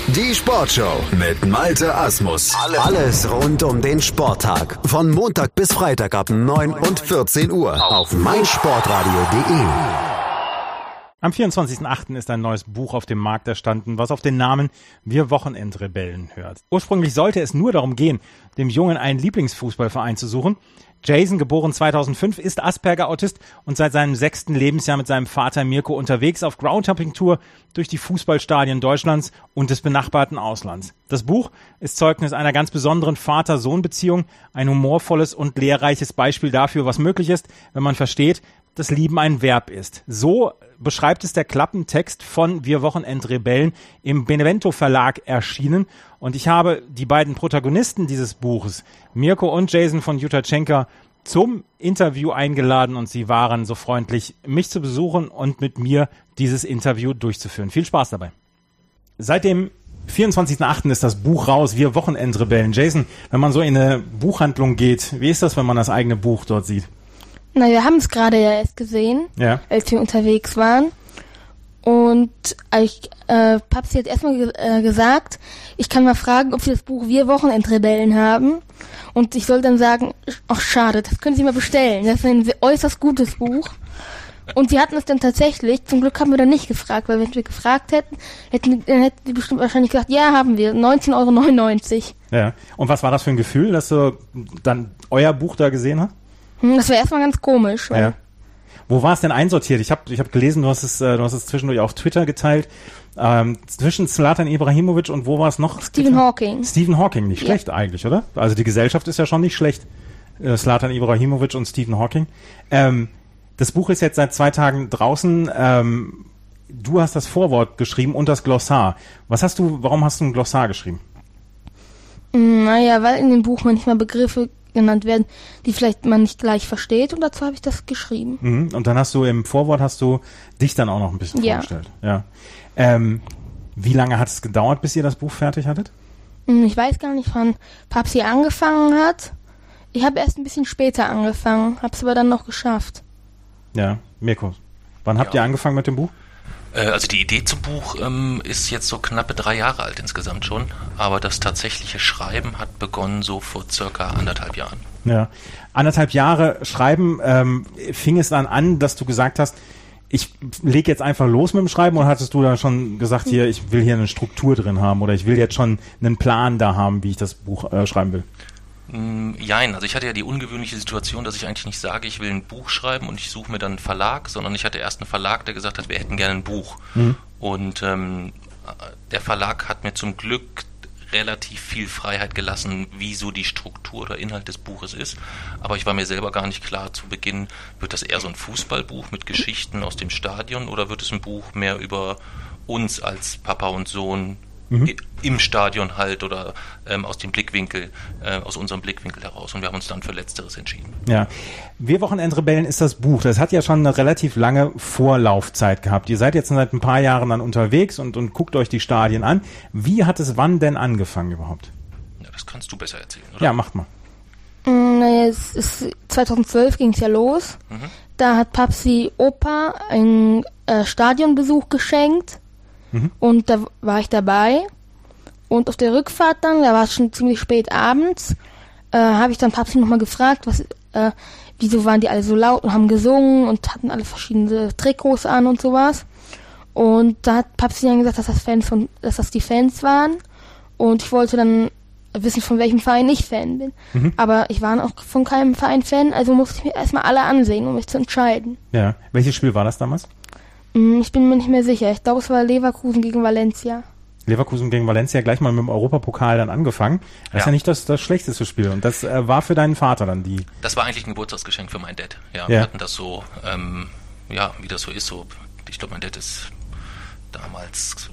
Die Sportshow mit Malte Asmus. Alles rund um den Sporttag. Von Montag bis Freitag ab 9 und 14 Uhr auf meinsportradio.de. Am 24.08. ist ein neues Buch auf dem Markt erstanden, was auf den Namen Wir Wochenendrebellen hört. Ursprünglich sollte es nur darum gehen, dem Jungen einen Lieblingsfußballverein zu suchen. Jason, geboren 2005, ist Asperger-Autist und seit seinem 6. Lebensjahr mit seinem Vater Mirko unterwegs auf Groundhopping-Tour durch die Fußballstadien Deutschlands und des benachbarten Auslands. Das Buch ist Zeugnis einer ganz besonderen Vater-Sohn-Beziehung, ein humorvolles und lehrreiches Beispiel dafür, was möglich ist, wenn man versteht, dass Lieben ein Verb ist. So beschreibt es der Klappentext von Wir Wochenendrebellen im Benevento Verlag erschienen. Und ich habe die beiden Protagonisten dieses Buches, Mirko und Jason von Jutachenka, zum Interview eingeladen und sie waren so freundlich, mich zu besuchen und mit mir dieses Interview durchzuführen. Viel Spaß dabei. Seit dem 24.08. ist das Buch raus, Wir Wochenendrebellen. Jason, wenn man so in eine Buchhandlung geht, wie ist das, wenn man das eigene Buch dort sieht? Na, wir haben es gerade ja erst gesehen, als wir unterwegs waren. Und Papsi hat erstmal gesagt, ich kann mal fragen, ob sie das Buch Wir Wochenendrebellen haben. Und ich soll dann sagen, ach schade, das können Sie mal bestellen. Das ist ein äußerst gutes Buch. Und sie hatten es dann tatsächlich, zum Glück haben wir dann nicht gefragt, weil wenn wir gefragt hätten, hätten die bestimmt wahrscheinlich gesagt, ja, haben wir, 19,99 €. Ja, und was war das für ein Gefühl, dass du dann euer Buch da gesehen hast? Das war erstmal ganz komisch. Ja. Wo war es denn einsortiert? Ich hab gelesen, du hast es zwischendurch auf Twitter geteilt. Zwischen Zlatan Ibrahimovic und wo war es noch? Stephen Hawking. Stephen Hawking, nicht schlecht eigentlich, oder? Also die Gesellschaft ist ja schon nicht schlecht. Zlatan Ibrahimovic und Stephen Hawking. Das Buch ist jetzt seit 2 Tagen draußen. Du hast das Vorwort geschrieben und das Glossar. Warum hast du ein Glossar geschrieben? Naja, weil in dem Buch manchmal Begriffe genannt werden, die vielleicht man nicht gleich versteht, und dazu habe ich das geschrieben. Und dann hast du im Vorwort dich dann auch noch ein bisschen vorgestellt. Ja. Wie lange hat es gedauert, bis ihr das Buch fertig hattet? Ich weiß gar nicht, wann Papsi angefangen hat. Ich habe erst ein bisschen später angefangen, habe es aber dann noch geschafft. Ja, Mirko, wann habt ihr angefangen mit dem Buch? Also die Idee zum Buch ist jetzt so knappe 3 Jahre alt insgesamt schon, aber das tatsächliche Schreiben hat begonnen so vor circa 1,5 Jahren. Ja, 1,5 Jahre Schreiben, fing es dann an, dass du gesagt hast, ich lege jetzt einfach los mit dem Schreiben, oder hattest du da schon gesagt, hier, ich will hier eine Struktur drin haben oder ich will jetzt schon einen Plan da haben, wie ich das Buch schreiben will? Jein, also ich hatte ja die ungewöhnliche Situation, dass ich eigentlich nicht sage, ich will ein Buch schreiben und ich suche mir dann einen Verlag, sondern ich hatte erst einen Verlag, der gesagt hat, wir hätten gerne ein Buch. Und der Verlag hat mir zum Glück relativ viel Freiheit gelassen, wie so die Struktur oder Inhalt des Buches ist. Aber ich war mir selber gar nicht klar zu Beginn, wird das eher so ein Fußballbuch mit Geschichten aus dem Stadion oder wird es ein Buch mehr über uns als Papa und Sohn im Stadion halt oder aus unserem Blickwinkel heraus, und wir haben uns dann für Letzteres entschieden. Ja, Wir Wochenendrebellen ist das Buch. Das hat ja schon eine relativ lange Vorlaufzeit gehabt. Ihr seid jetzt seit ein paar Jahren dann unterwegs und guckt euch die Stadien an. Wie hat es wann denn angefangen überhaupt? Ja, das kannst du besser erzählen, oder? Ja, macht mal. Naja, 2012 ging es ja los. Da hat Papsi Opa einen Stadionbesuch geschenkt. Und da war ich dabei. Und auf der Rückfahrt dann, da war es schon ziemlich spät abends, habe ich dann Papsi nochmal gefragt, wieso waren die alle so laut und haben gesungen und hatten alle verschiedene Trikots an und sowas. Und da hat Papsi dann gesagt, dass das die Fans waren. Und ich wollte dann wissen, von welchem Verein ich Fan bin. Aber ich war auch von keinem Verein Fan, also musste ich mir erstmal alle ansehen, um mich zu entscheiden. Ja, welches Spiel war das damals? Ich bin mir nicht mehr sicher. Ich glaube, es war Leverkusen gegen Valencia. Leverkusen gegen Valencia, gleich mal mit dem Europapokal dann angefangen. Das ist ja nicht das schlechteste Spiel. Und das war für deinen Vater dann die... Das war eigentlich ein Geburtstagsgeschenk für meinen Dad. Ja, wir hatten das so, wie das so ist. So, ich glaube, mein Dad ist damals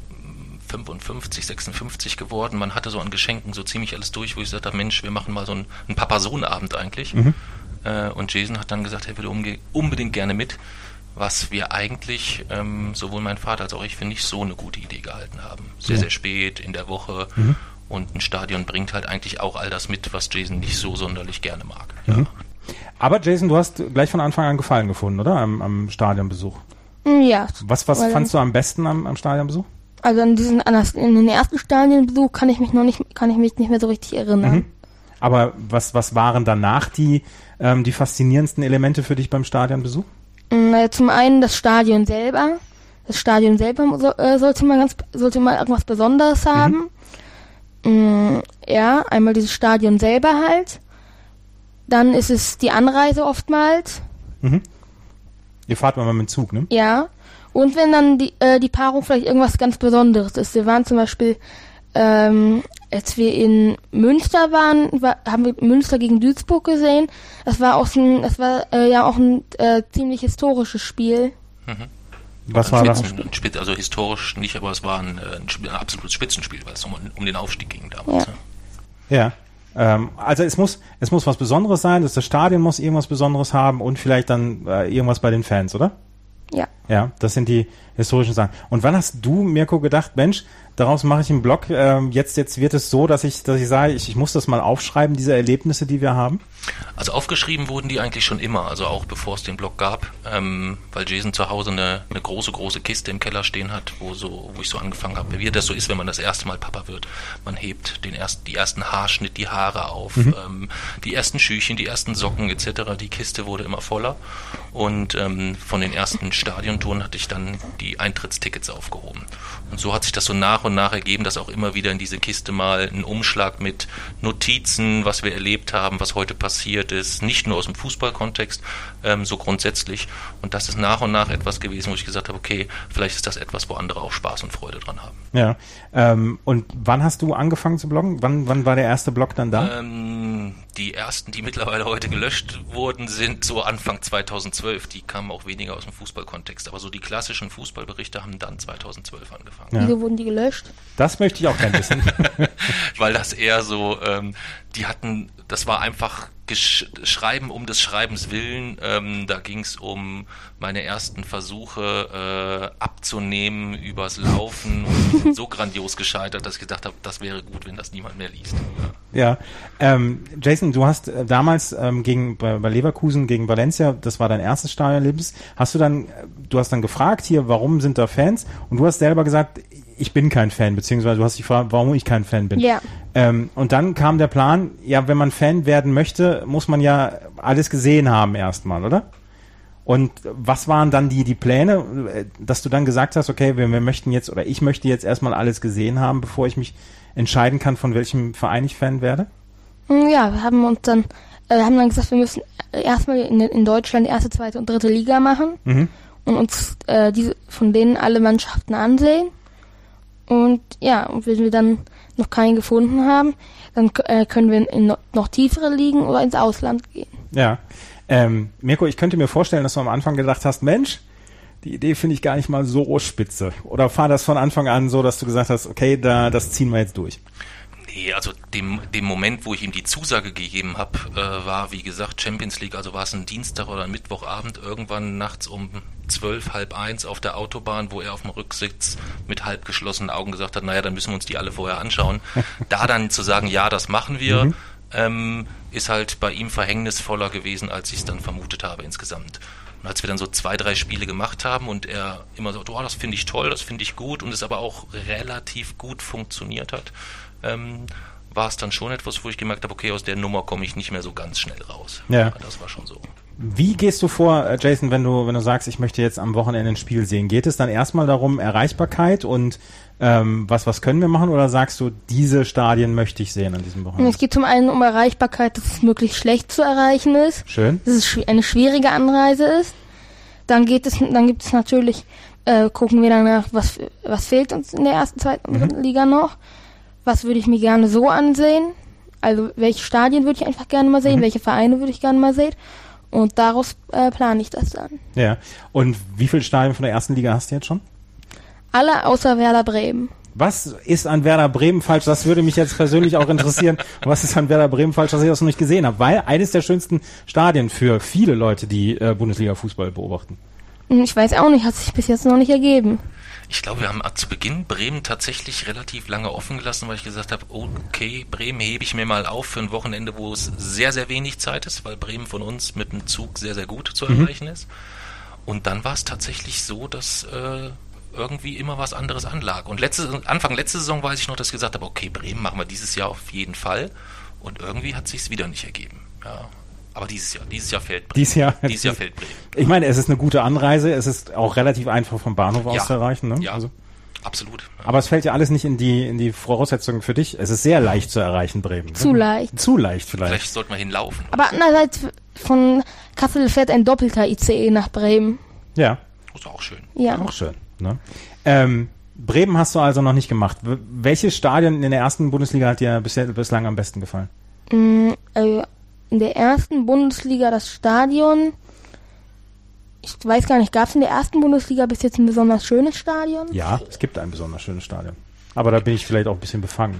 55, 56 geworden. Man hatte so an Geschenken so ziemlich alles durch, wo ich gesagt habe, Mensch, wir machen mal so einen Papa-Sohn-Abend eigentlich. Und Jason hat dann gesagt, er würde unbedingt gerne mit. Was wir eigentlich, sowohl mein Vater als auch ich, für nicht so eine gute Idee gehalten haben. Sehr, sehr spät in der Woche. Und ein Stadion bringt halt eigentlich auch all das mit, was Jason nicht so sonderlich gerne mag. Ja. Aber Jason, du hast gleich von Anfang an Gefallen gefunden, oder? Am Stadionbesuch. Ja. Was fandst du am besten am Stadionbesuch? Also in den ersten Stadionbesuch kann ich mich nicht mehr so richtig erinnern. Mhm. Aber was waren danach die faszinierendsten Elemente für dich beim Stadionbesuch? Zum einen das Stadion selber. Das Stadion selber sollte mal irgendwas Besonderes haben. Ja, einmal dieses Stadion selber halt. Dann ist es die Anreise oftmals. Mhm. Ihr fahrt mal mit dem Zug, ne? Ja. Und wenn dann die Paarung vielleicht irgendwas ganz Besonderes ist. Wir waren zum Beispiel, als wir in Münster waren, haben wir Münster gegen Duisburg gesehen. Das war auch ein ziemlich historisches Spiel. Mhm. Was war das? Also historisch nicht, aber es war ein absolutes Spitzenspiel, weil es um den Aufstieg ging damals. Ja. Also es muss was Besonderes sein, das Stadion muss irgendwas Besonderes haben und vielleicht dann irgendwas bei den Fans, oder? Ja. Ja, das sind die historischen Sachen. Und wann hast du, Mirko, gedacht, Mensch, daraus mache ich einen Blog, jetzt wird es so, dass ich sage, ich muss das mal aufschreiben, diese Erlebnisse, die wir haben? Also aufgeschrieben wurden die eigentlich schon immer, also auch bevor es den Blog gab, weil Jason zu Hause eine große Kiste im Keller stehen hat, wo ich so angefangen habe, wie das so ist, wenn man das erste Mal Papa wird. Man hebt die ersten Haarschnitt, die Haare auf, die ersten Schüchchen, die ersten Socken etc. Die Kiste wurde immer voller und von den ersten Stadiontouren hatte ich dann die Eintrittstickets aufgehoben. Und so hat sich das so nach und nach ergeben, dass auch immer wieder in diese Kiste mal ein Umschlag mit Notizen, was wir erlebt haben, was heute passiert ist, nicht nur aus dem Fußballkontext, so grundsätzlich. Und das ist nach und nach etwas gewesen, wo ich gesagt habe, okay, vielleicht ist das etwas, wo andere auch Spaß und Freude dran haben. Ja. Und wann hast du angefangen zu bloggen? Wann war der erste Blog dann da? Die ersten, die mittlerweile heute gelöscht wurden, sind so Anfang 2012. Die kamen auch weniger aus dem Fußballkontext. Aber so die klassischen Fußballberichte haben dann 2012 angefangen. Ja. Wieso wurden die gelöscht? Das möchte ich auch gerne wissen. Weil das eher so, das war einfach Schreiben um des Schreibens willen. Da ging es um meine ersten Versuche abzunehmen übers Laufen und die sind so grandios gescheitert, dass ich gedacht habe, das wäre gut, wenn das niemand mehr liest. Ja, Jason, du hast damals bei Leverkusen gegen Valencia, das war dein erstes Stadionerlebnis, du hast dann gefragt hier, warum sind da Fans? Und du hast selber gesagt, ich bin kein Fan, beziehungsweise du hast dich gefragt, warum ich kein Fan bin. Ja. Und dann kam der Plan, ja, wenn man Fan werden möchte, muss man ja alles gesehen haben erstmal, oder? Und was waren dann die Pläne, dass du dann gesagt hast, okay, ich möchte jetzt erstmal alles gesehen haben, bevor ich mich entscheiden kann, von welchem Verein ich Fan werde? Ja, wir haben dann gesagt, wir müssen erstmal in Deutschland die erste, zweite und dritte Liga machen und uns von denen alle Mannschaften ansehen. Und ja, und wenn wir dann noch keinen gefunden haben, dann können wir in noch tiefere Ligen oder ins Ausland gehen. Ja. Mirko, ich könnte mir vorstellen, dass du am Anfang gedacht hast, Mensch, die Idee finde ich gar nicht mal so spitze. Oder war das von Anfang an so, dass du gesagt hast, okay, das ziehen wir jetzt durch? Nee, also dem Moment, wo ich ihm die Zusage gegeben habe, war, wie gesagt, Champions League, also war es ein Dienstag oder ein Mittwochabend, irgendwann nachts um 12, halb 1 auf der Autobahn, wo er auf dem Rücksitz mit halb geschlossenen Augen gesagt hat, naja, dann müssen wir uns die alle vorher anschauen. Da dann zu sagen, ja, das machen wir, ist halt bei ihm verhängnisvoller gewesen, als ich es dann vermutet habe insgesamt. Und als wir dann so 2, 3 Spiele gemacht haben und er immer so, das finde ich toll, das finde ich gut und es aber auch relativ gut funktioniert hat, war es dann schon etwas, wo ich gemerkt habe, okay, aus der Nummer komme ich nicht mehr so ganz schnell raus. Ja. Das war schon so. Wie gehst du vor, Jason, wenn du sagst, ich möchte jetzt am Wochenende ein Spiel sehen? Geht es dann erstmal darum, Erreichbarkeit und was können wir machen? Oder sagst du, diese Stadien möchte ich sehen an diesem Wochenende? Es geht zum einen um Erreichbarkeit, dass es möglichst schlecht zu erreichen ist. Schön. Dass es eine schwierige Anreise ist. Dann gibt es natürlich, gucken wir danach, was fehlt uns in der ersten, zweiten und dritten Liga noch. Was würde ich mir gerne so ansehen? Also welche Stadien würde ich einfach gerne mal sehen? Welche Vereine würde ich gerne mal sehen? Und daraus plane ich das dann. Ja. Und wie viele Stadien von der ersten Liga hast du jetzt schon? Alle außer Werder Bremen. Was ist an Werder Bremen falsch? Das würde mich jetzt persönlich auch interessieren. Was ist an Werder Bremen falsch, dass ich das noch nicht gesehen habe? Weil eines der schönsten Stadien für viele Leute, die Bundesliga-Fußball beobachten. Ich weiß auch nicht, hat sich bis jetzt noch nicht ergeben. Ich glaube, wir haben zu Beginn Bremen tatsächlich relativ lange offen gelassen, weil ich gesagt habe, okay, Bremen hebe ich mir mal auf für ein Wochenende, wo es sehr, sehr wenig Zeit ist, weil Bremen von uns mit dem Zug sehr, sehr gut zu erreichen ist. Und dann war es tatsächlich so, dass irgendwie immer was anderes anlag. Und Anfang letzte Saison weiß ich noch, dass ich gesagt habe, okay, Bremen machen wir dieses Jahr auf jeden Fall. Und irgendwie hat sich's wieder nicht ergeben. Ja. Aber dieses Jahr fällt Bremen. Dieses Jahr fällt Bremen. Ich meine, es ist eine gute Anreise, es ist auch relativ einfach vom Bahnhof aus zu erreichen. Ne? Ja, also. Absolut. Ja. Aber es fällt ja alles nicht in die Voraussetzungen für dich. Es ist sehr leicht zu erreichen, Bremen. Zu leicht. Zu leicht vielleicht. Vielleicht sollte man hinlaufen. Aber andererseits, von Kassel fährt ein doppelter ICE nach Bremen. Ja. Das ist auch schön. Ja. Auch schön. Ne? Bremen hast du also noch nicht gemacht. Welches Stadion in der ersten Bundesliga hat dir bislang am besten gefallen? In der ersten Bundesliga das Stadion, ich weiß gar nicht, gab es in der ersten Bundesliga bis jetzt ein besonders schönes Stadion? Ja, es gibt ein besonders schönes Stadion. Aber da bin ich vielleicht auch ein bisschen befangen.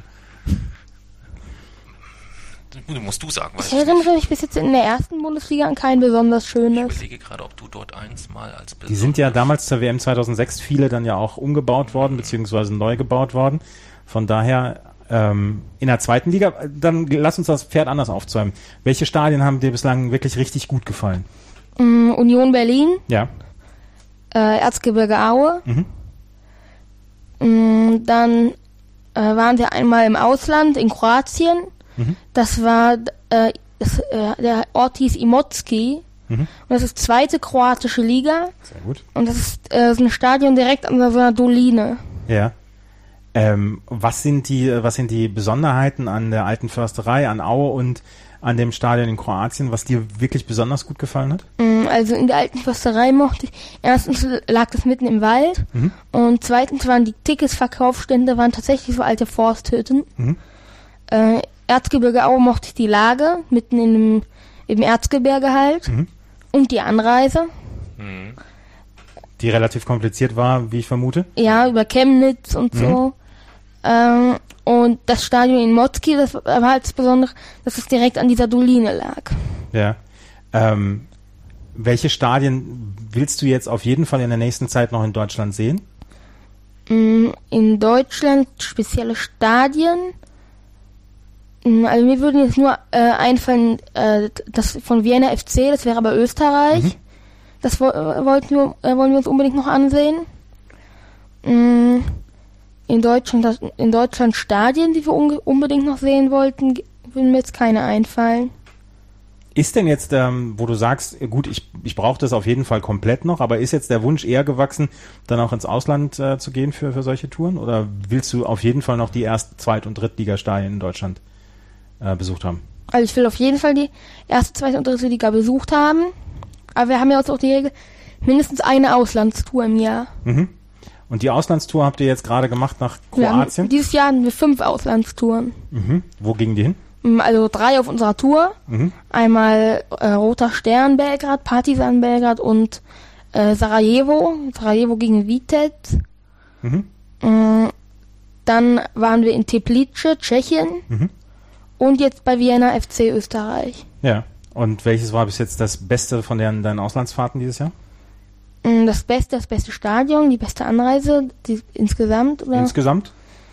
Musst du sagen. Ich erinnere mich bis jetzt in der ersten Bundesliga an kein besonders schönes. Ich überlege gerade, ob du dort eins mal als besonders... Die sind ja damals zur WM 2006 viele dann ja auch umgebaut worden, beziehungsweise neu gebaut worden. Von daher... in der zweiten Liga, dann lass uns das Pferd anders aufzäumen. Welche Stadien haben dir bislang wirklich richtig gut gefallen? Union Berlin. Ja. Erzgebirge Aue. Dann waren wir einmal im Ausland, in Kroatien. Das war, der Ort hieß Imotski. Und das ist zweite kroatische Liga. Sehr gut. Und das ist so ein Stadion direkt an so einer Doline. Ja. Was sind die Besonderheiten an der Alten Försterei, an Aue und an dem Stadion in Kroatien, was dir wirklich besonders gut gefallen hat? Also in der Alten Försterei mochte ich, erstens lag das mitten im Wald und zweitens waren die Ticketsverkaufsstände tatsächlich so alte Forsthütten. Erzgebirge Aue mochte ich die Lage, mitten im Erzgebirge halt und die Anreise. Die relativ kompliziert war, wie ich vermute? Ja, über Chemnitz und so. Und das Stadion in Motzki, das war halt das Besondere, dass es direkt an dieser Doline lag. Ja. Welche Stadien willst du jetzt auf jeden Fall in der nächsten Zeit noch in Deutschland sehen? In Deutschland spezielle Stadien. Also mir würde jetzt nur einfallen, das von Vienna FC, das wäre aber Österreich. Das wollen wir uns unbedingt noch ansehen. In Deutschland Stadien, die wir unbedingt noch sehen wollten, würden mir jetzt keine einfallen. Ist denn jetzt, wo du sagst, gut, ich brauche das auf jeden Fall komplett noch, aber ist jetzt der Wunsch eher gewachsen, dann auch ins Ausland zu gehen für solche Touren? Oder willst du auf jeden Fall noch die Erst-, Zweit- und Drittligastadien in Deutschland besucht haben? Also ich will auf jeden Fall die erste, zweite und dritte Liga besucht haben. Aber wir haben ja auch die Regel, mindestens eine Auslandstour im Jahr. Und die Auslandstour habt ihr jetzt gerade gemacht nach Kroatien? Dieses Jahr hatten wir 5 Auslandstouren. Wo gingen die hin? Also 3 auf unserer Tour. Einmal Roter Stern Belgrad, Partizan Belgrad und Sarajevo. Sarajevo gegen Vitez. Dann waren wir in Teplice, Tschechien. Und jetzt bei Vienna FC Österreich. Ja. Und welches war bis jetzt das Beste von deinen Auslandsfahrten dieses Jahr? Das beste Stadion, die beste Anreise, insgesamt? Oder? Insgesamt?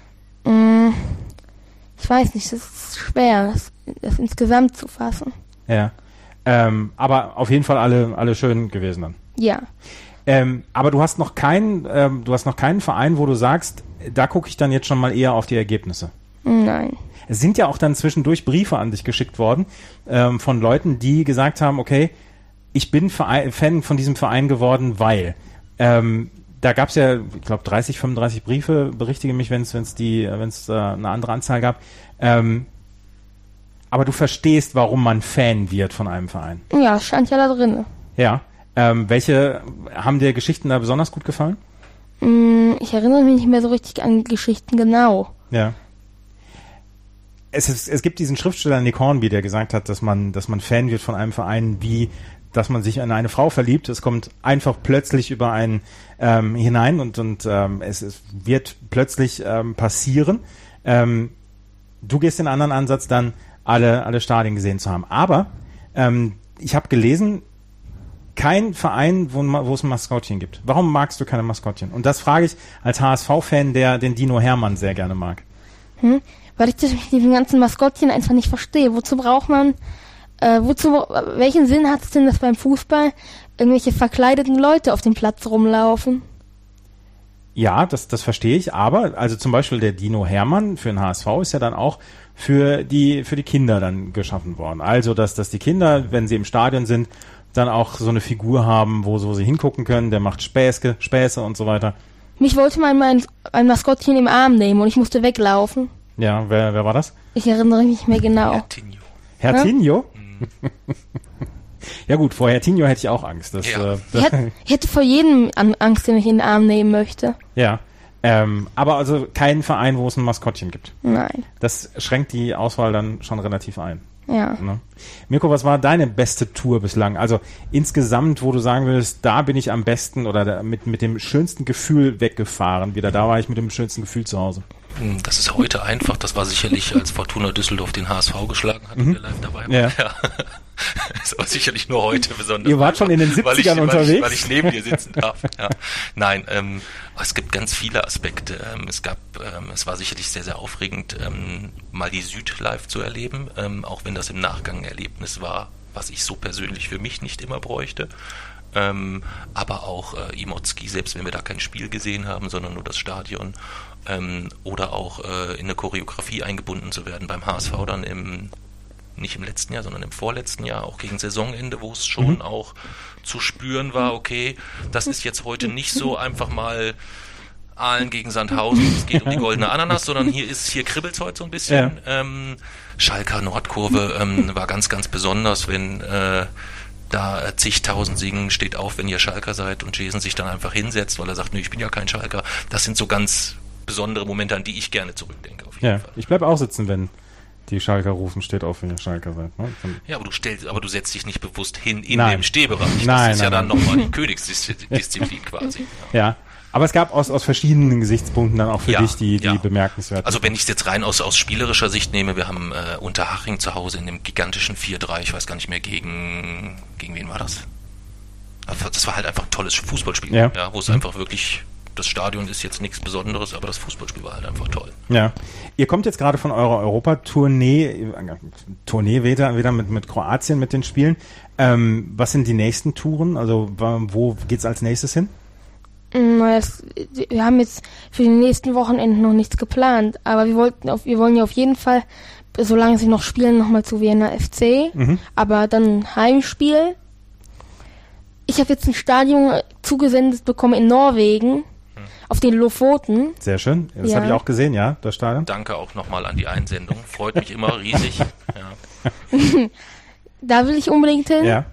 Ich weiß nicht, das ist schwer, das insgesamt zu fassen. Ja. Aber auf jeden Fall alle schön gewesen dann. Ja. Aber du hast noch keinen Verein, wo du sagst, da gucke ich dann jetzt schon mal eher auf die Ergebnisse. Nein. Es sind ja auch dann zwischendurch Briefe an dich geschickt worden von Leuten, die gesagt haben, okay, ich bin Fan von diesem Verein geworden, weil da gab es ja, ich glaube 30, 35 Briefe, berichtige mich, wenn es eine andere Anzahl gab. Aber du verstehst, warum man Fan wird von einem Verein. Ja, das stand ja da drin. Ja. Welche haben dir Geschichten da besonders gut gefallen? Ich erinnere mich nicht mehr so richtig an Geschichten genau. Ja. Es gibt diesen Schriftsteller Nick Hornby, der gesagt hat, dass man Fan wird von einem Verein, wie dass man sich in eine Frau verliebt. Es kommt einfach plötzlich über einen hinein und es wird plötzlich passieren. Du gehst den anderen Ansatz, dann alle Stadien gesehen zu haben. Aber ich habe gelesen, kein Verein, wo es ein Maskottchen gibt. Warum magst du keine Maskottchen? Und das frage ich als HSV-Fan, der den Dino Hermann sehr gerne mag. Weil ich das mit diesen ganzen Maskottchen einfach nicht verstehe. Wozu braucht man, welchen Sinn hat es denn, dass beim Fußball irgendwelche verkleideten Leute auf dem Platz rumlaufen? Ja, das verstehe ich, aber also zum Beispiel der Dino Hermann für den HSV ist ja dann auch für die Kinder dann geschaffen worden. Also, dass die Kinder, wenn sie im Stadion sind, dann auch so eine Figur haben, wo sie hingucken können, der macht Späße und so weiter. Mich wollte mal ein Maskottchen im Arm nehmen und ich musste weglaufen. Ja, wer war das? Ich erinnere mich nicht mehr genau. Herr Tinio? Ja gut, vor Herr Tinio hätte ich auch Angst. Ich hätte vor jedem Angst, den ich in den Arm nehmen möchte. Ja, aber also kein Verein, wo es ein Maskottchen gibt. Nein. Das schränkt die Auswahl dann schon relativ ein. Ja. Ne? Mirko, was war deine beste Tour bislang? Also insgesamt, wo du sagen würdest, da bin ich am besten oder mit dem schönsten Gefühl weggefahren. Wieder da war ich mit dem schönsten Gefühl zu Hause. Das ist heute einfach. Das war sicherlich, als Fortuna Düsseldorf den HSV geschlagen hat und wir live dabei waren. Ja. Das war sicherlich nur heute besonders. Ihr wart schon in den 70ern unterwegs? Weil ich neben dir sitzen darf. Ja. Nein, es gibt ganz viele Aspekte. Es war sicherlich sehr, sehr aufregend, mal die Süd live zu erleben, auch wenn das im Nachgang ein Erlebnis war, was ich so persönlich für mich nicht immer bräuchte. Aber auch Imotski, selbst wenn wir da kein Spiel gesehen haben, sondern nur das Stadion. Oder auch in eine Choreografie eingebunden zu werden beim HSV dann nicht im letzten Jahr, sondern im vorletzten Jahr, auch gegen Saisonende, wo es schon auch zu spüren war, okay, das ist jetzt heute nicht so einfach mal Aalen gegen Sandhausen, es geht um die goldene Ananas, sondern hier kribbelt's heute so ein bisschen. Ja. Schalker Nordkurve war ganz, ganz besonders, wenn da zigtausend singen, steht auf, wenn ihr Schalker seid und Jason sich dann einfach hinsetzt, weil er sagt, nö, ich bin ja kein Schalker. Das sind so ganz besondere Momente, an die ich gerne zurückdenke. Auf jeden Fall. Ich bleibe auch sitzen, wenn die Schalker rufen, steht auf, wenn ihr Schalker seid. Ne? Ja, aber du setzt dich nicht bewusst hin in dem Stehbereich. Das ist ja dann nochmal die Königsdisziplin quasi. Ja. Aber es gab aus verschiedenen Gesichtspunkten dann auch für dich die bemerkenswerten. Also wenn ich es jetzt rein aus spielerischer Sicht nehme, wir haben Unterhaching zu Hause in dem gigantischen 4-3, ich weiß gar nicht mehr, gegen wen war das? Das war halt einfach ein tolles Fußballspiel, wo es einfach wirklich, das Stadion ist jetzt nichts Besonderes, aber das Fußballspiel war halt einfach toll. Ja. Ihr kommt jetzt gerade von eurer Europatournee wieder mit Kroatien, mit den Spielen. Was sind die nächsten Touren? Also wo geht's als nächstes hin? Wir haben jetzt für die nächsten Wochenenden noch nichts geplant, aber wir wollen ja auf jeden Fall, solange sie noch spielen, nochmal zu Vienna FC, aber dann ein Heimspiel. Ich habe jetzt ein Stadion zugesendet bekommen in Norwegen, auf den Lofoten. Sehr schön, das habe ich auch gesehen, ja, das Stadion. Danke auch nochmal an die Einsendung, freut mich immer riesig. Ja. Da will ich unbedingt hin. Ja.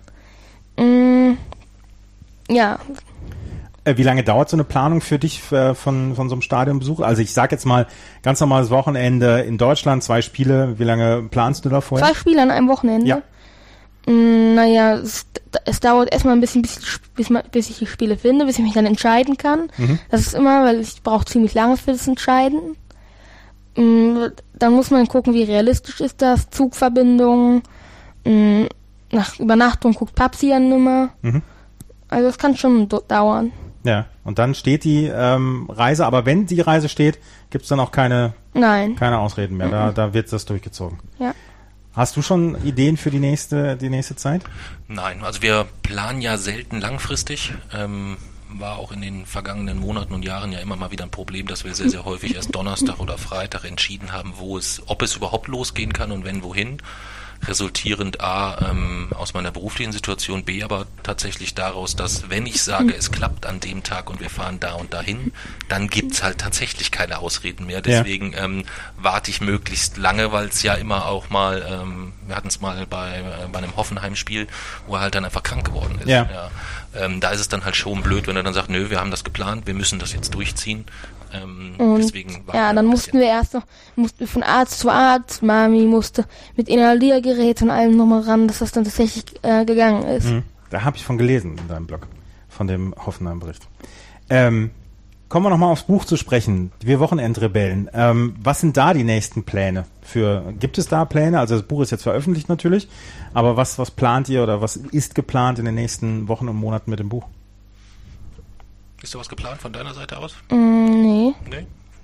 Ja. Wie lange dauert so eine Planung für dich von so einem Stadionbesuch? Also ich sag jetzt mal, ganz normales Wochenende in Deutschland, 2 Spiele. Wie lange planst du da vorher? 2 Spiele an einem Wochenende? Ja. Naja, es dauert erstmal ein bisschen, bis ich die Spiele finde, bis ich mich dann entscheiden kann. Das ist immer, weil ich brauche ziemlich lange für das Entscheiden. Dann muss man gucken, wie realistisch ist das, Zugverbindungen, nach Übernachtung guckt Papsi ja nimmer. Also es kann schon dauern. Ja, und dann steht die Reise, aber wenn die Reise steht, gibt's dann auch keine Ausreden mehr. Da wird das durchgezogen. Ja. Hast du schon Ideen für die nächste Zeit? Nein, also wir planen ja selten langfristig. War auch in den vergangenen Monaten und Jahren ja immer mal wieder ein Problem, dass wir sehr, sehr häufig erst Donnerstag oder Freitag entschieden haben, ob es überhaupt losgehen kann und wenn, wohin. Resultierend A, aus meiner beruflichen Situation, B, aber tatsächlich daraus, dass wenn ich sage, es klappt an dem Tag und wir fahren da und dahin, dann gibt's halt tatsächlich keine Ausreden mehr. Deswegen warte ich möglichst lange, weil es ja immer auch mal, wir hatten es mal bei einem Hoffenheim-Spiel, wo er halt dann einfach krank geworden ist. Ja. Da ist es dann halt schon blöd, wenn er dann sagt, nö, wir haben das geplant, wir müssen das jetzt durchziehen. Deswegen dann mussten wir von Arzt zu Arzt, Mami musste mit Inhaliergerät und allem nochmal ran, dass das dann tatsächlich gegangen ist. Da habe ich von gelesen in deinem Blog, von dem Hoffenheim-Bericht. Kommen wir nochmal aufs Buch zu sprechen, Wir Wochenendrebellen. Was sind da die nächsten Pläne? Gibt es da Pläne? Also das Buch ist jetzt veröffentlicht natürlich, aber was plant ihr oder was ist geplant in den nächsten Wochen und Monaten mit dem Buch? Ist da was geplant von deiner Seite aus? Nee.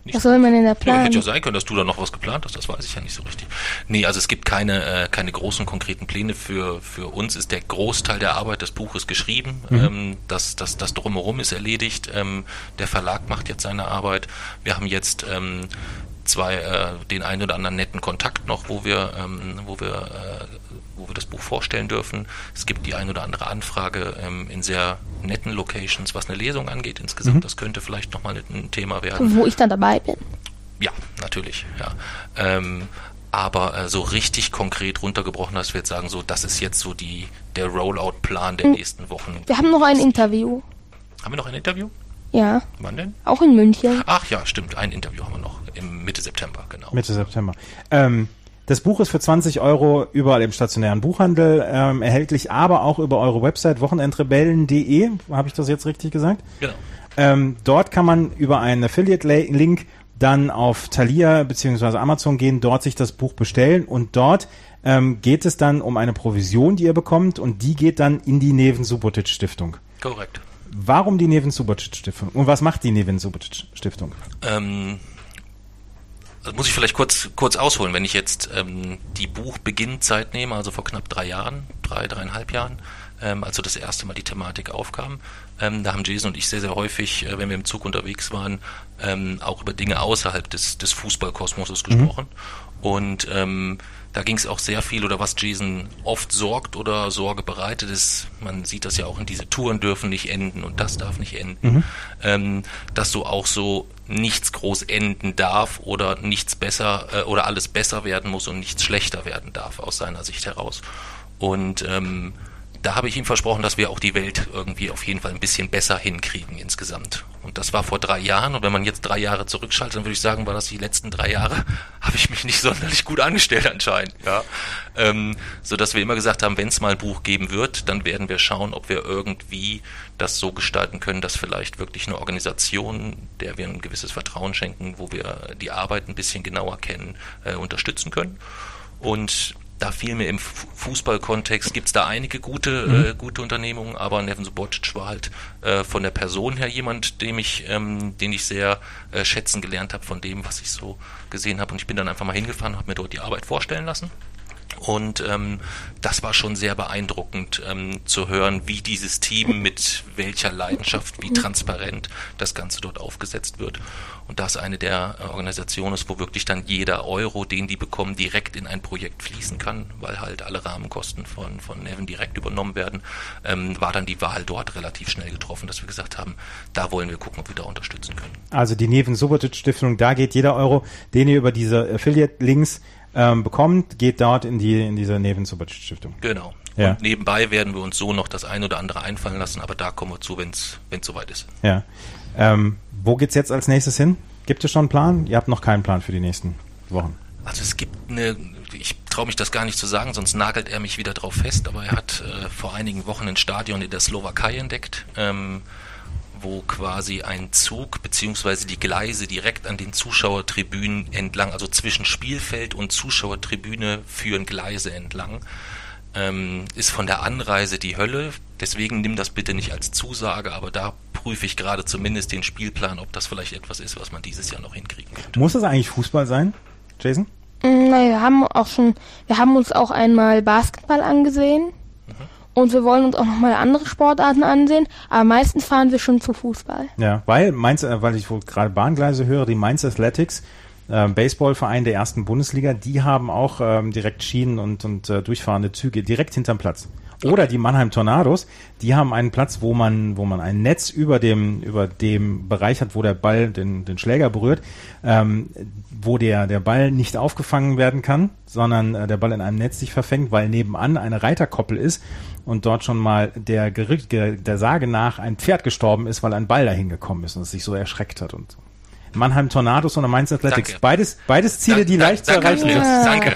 Was soll man denn da planen? Ja, hätte ja sein können, dass du da noch was geplant hast, das weiß ich ja nicht so richtig. Nee, also es gibt keine großen, konkreten Pläne. Für uns ist der Großteil der Arbeit des Buches geschrieben. Das Drumherum ist erledigt. Der Verlag macht jetzt seine Arbeit. Wir haben jetzt den einen oder anderen netten Kontakt noch, wo wir das Buch vorstellen dürfen. Es gibt die ein oder andere Anfrage in sehr netten Locations, was eine Lesung angeht insgesamt. Das könnte vielleicht nochmal ein Thema werden. Wo ich dann dabei bin. Ja, natürlich, ja. Aber so richtig konkret runtergebrochen, dass wir jetzt sagen, so, das ist jetzt so der Rollout-Plan der nächsten Wochen. Wir haben noch ein Interview. Haben wir noch ein Interview? Ja. Wann denn? Auch in München. Ach ja, stimmt, ein Interview haben wir noch. Im Mitte September, genau. Mitte September. Das Buch ist für 20 € überall im stationären Buchhandel erhältlich, aber auch über eure Website wochenendrebellen.de. Habe ich das jetzt richtig gesagt? Genau. Dort kann man über einen Affiliate-Link dann auf Thalia bzw. Amazon gehen, dort sich das Buch bestellen und dort geht es dann um eine Provision, die ihr bekommt und die geht dann in die Neven-Subotic-Stiftung. Korrekt. Warum die Neven-Subotic-Stiftung? Und was macht die Neven-Subotic-Stiftung? Das muss ich vielleicht kurz ausholen, wenn ich jetzt die Buchbeginnzeit nehme, also vor knapp 3,5 Jahren, als so das erste Mal die Thematik aufkam. Da haben Jason und ich sehr, sehr häufig, wenn wir im Zug unterwegs waren, auch über Dinge außerhalb des Fußballkosmoses gesprochen. Und da ging es auch sehr viel, oder was Jason oft sorgt oder Sorge bereitet ist, man sieht das ja auch in diese Touren dürfen nicht enden und das darf nicht enden, dass so auch so nichts groß enden darf oder nichts besser oder alles besser werden muss und nichts schlechter werden darf aus seiner Sicht heraus. Und da habe ich ihm versprochen, dass wir auch die Welt irgendwie auf jeden Fall ein bisschen besser hinkriegen insgesamt. Und das war vor 3 Jahren. Und wenn man jetzt 3 Jahre zurückschaltet, dann würde ich sagen, war das die letzten 3 Jahre, habe ich mich nicht sonderlich gut angestellt anscheinend. Ja. So dass wir immer gesagt haben, wenn es mal ein Buch geben wird, dann werden wir schauen, ob wir irgendwie das so gestalten können, dass vielleicht wirklich eine Organisation, der wir ein gewisses Vertrauen schenken, wo wir die Arbeit ein bisschen genauer kennen, unterstützen können. Und da fiel mir im Fußballkontext, gibt es da einige gute Unternehmungen, aber Neven Subotic war halt von der Person her jemand, den ich sehr schätzen gelernt habe von dem, was ich so gesehen habe. Und ich bin dann einfach mal hingefahren, habe mir dort die Arbeit vorstellen lassen. Und das war schon sehr beeindruckend zu hören, wie dieses Team mit welcher Leidenschaft, wie transparent das Ganze dort aufgesetzt wird. Und das eine der Organisationen ist, wo wirklich dann jeder Euro, den die bekommen, direkt in ein Projekt fließen kann, weil halt alle Rahmenkosten von Neven direkt übernommen werden, war dann die Wahl dort relativ schnell getroffen, dass wir gesagt haben, da wollen wir gucken, ob wir da unterstützen können. Also die Neven Subotic Stiftung, da geht jeder Euro, den ihr über diese Affiliate-Links bekommt, geht dort in diese Neven Subotic Stiftung. Genau. Ja. Und nebenbei werden wir uns so noch das ein oder andere einfallen lassen, aber da kommen wir zu, wenn es soweit ist. Ja. Wo geht's jetzt als nächstes hin? Gibt es schon einen Plan? Ihr habt noch keinen Plan für die nächsten Wochen. Also es gibt ich traue mich das gar nicht zu sagen, sonst nagelt er mich wieder drauf fest, aber er hat vor einigen Wochen ein Stadion in der Slowakei entdeckt, wo quasi ein Zug bzw. die Gleise direkt an den Zuschauertribünen entlang, also zwischen Spielfeld und Zuschauertribüne führen Gleise entlang. Ist von der Anreise die Hölle, deswegen nimm das bitte nicht als Zusage, aber da prüfe ich gerade zumindest den Spielplan, ob das vielleicht etwas ist, was man dieses Jahr noch hinkriegen könnte. Muss das eigentlich Fußball sein, Jason? Wir haben uns auch einmal Basketball angesehen. Und wir wollen uns auch nochmal andere Sportarten ansehen, aber meistens fahren wir schon zu Fußball. Ja, weil ich wohl gerade Bahngleise höre, die Mainz Athletics, Baseballverein der ersten Bundesliga, die haben auch direkt Schienen und durchfahrende Züge direkt hinterm Platz. Oder die Mannheim Tornados, die haben einen Platz, wo man ein Netz über dem Bereich hat, wo der Ball den Schläger berührt, wo der Ball nicht aufgefangen werden kann, sondern der Ball in einem Netz sich verfängt, weil nebenan eine Reiterkoppel ist und dort schon mal der Sage nach ein Pferd gestorben ist, weil ein Ball dahin gekommen ist und es sich so erschreckt hat und so. Mannheim Tornados und Mainz Athletics, beides Ziele, die leicht zu erreichen sind. Danke.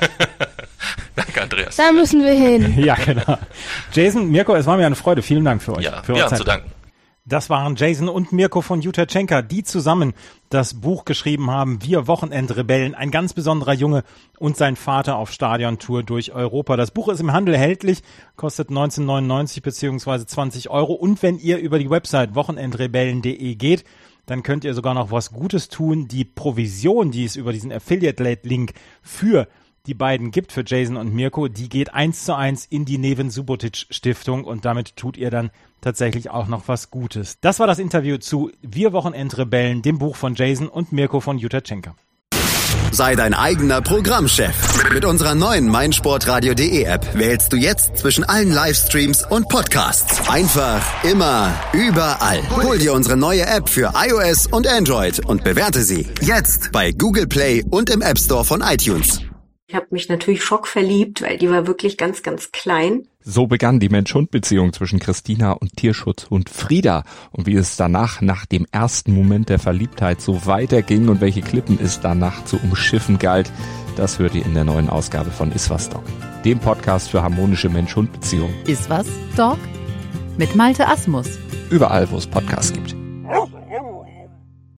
Danke, Andreas. Da müssen wir hin. Ja, genau. Jason, Mirko, es war mir eine Freude. Vielen Dank für euch. Ja, für zu danken. Das waren Jason und Mirko von Jutachenka, die zusammen das Buch geschrieben haben, Wir Wochenendrebellen, ein ganz besonderer Junge und sein Vater auf Stadiontour durch Europa. Das Buch ist im Handel erhältlich, kostet 19,99 bzw. 20 €. Und wenn ihr über die Website wochenendrebellen.de geht, dann könnt ihr sogar noch was Gutes tun. Die Provision, die es über diesen Affiliate-Link für die beiden gibt, für Jason und Mirko, die geht 1:1 in die Neven Subotic Stiftung und damit tut ihr dann tatsächlich auch noch was Gutes. Das war das Interview zu Wir Wochenendrebellen, dem Buch von Jason und Mirko von Jutta Tschenka. Sei dein eigener Programmchef. Mit unserer neuen meinsportradio.de App wählst du jetzt zwischen allen Livestreams und Podcasts. Einfach, immer, überall. Hol dir unsere neue App für iOS und Android und bewerte sie jetzt bei Google Play und im App Store von iTunes. Ich habe mich natürlich schockverliebt, weil die war wirklich ganz, ganz klein. So begann die Mensch-Hund-Beziehung zwischen Christina und Tierschutzhund Frieda. Und wie es danach, nach dem ersten Moment der Verliebtheit, so weiterging und welche Klippen es danach zu umschiffen galt, das hört ihr in der neuen Ausgabe von Iswas Dog, dem Podcast für harmonische Mensch-Hund-Beziehungen. Iswas Dog? Mit Malte Asmus. Überall, wo es Podcasts gibt.